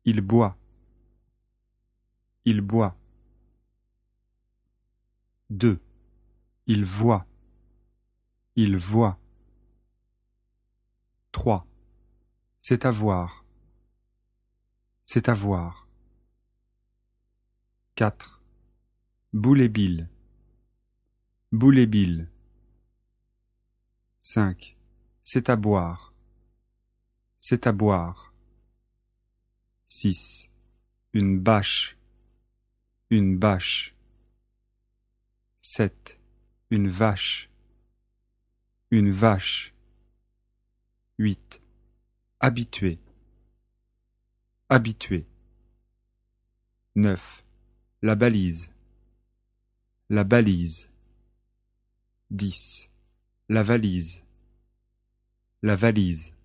Il boit. Il boit. 2. Il voit. Il voit. 3. C'est à voir. C'est à voir. 4. Boule et bille. Boule et bille. 5. C'est à boire. C'est à boire. 6. Une bâche. Une bâche. 7. Une vache. Une vache. 8. Habitué. Habitué. 9. La balise. La balise. 10. La valise. La valise.